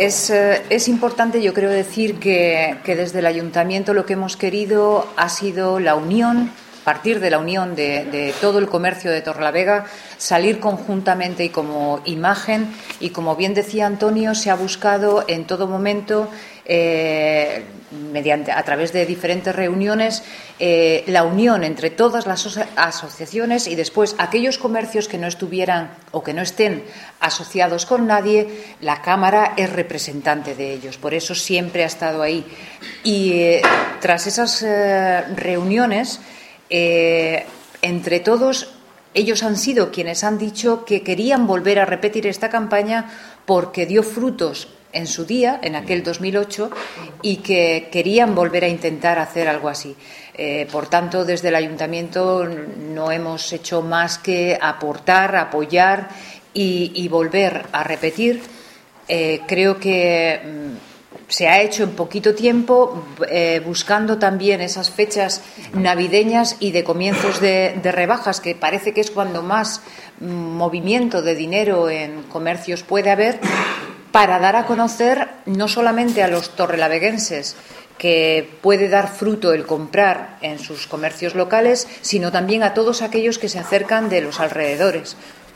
Es importante, yo creo, decir que desde el Ayuntamiento lo que hemos querido ha sido la unión, partir de la unión de todo el comercio de Torrelavega, salir conjuntamente y como imagen, y como bien decía Antonio, se ha buscado en todo momento, a través de diferentes reuniones, la unión entre todas las asociaciones y después aquellos comercios que no estuvieran o que no estén asociados con nadie, la Cámara es representante de ellos. Por eso siempre ha estado ahí. Y tras esas reuniones, entre todos, ellos han sido quienes han dicho que querían volver a repetir esta campaña porque dio frutos en su día, en aquel 2008, y que querían volver a intentar hacer algo así. Por tanto, desde el Ayuntamiento no hemos hecho más que aportar, apoyar y volver a repetir. Creo que se ha hecho en poquito tiempo, buscando también esas fechas navideñas y de comienzos de rebajas, que parece que es cuando más movimiento de dinero en comercios puede haber, para dar a conocer no solamente a los torrelaveguenses que puede dar fruto el comprar en sus comercios locales, sino también a todos aquellos que se acercan de los alrededores.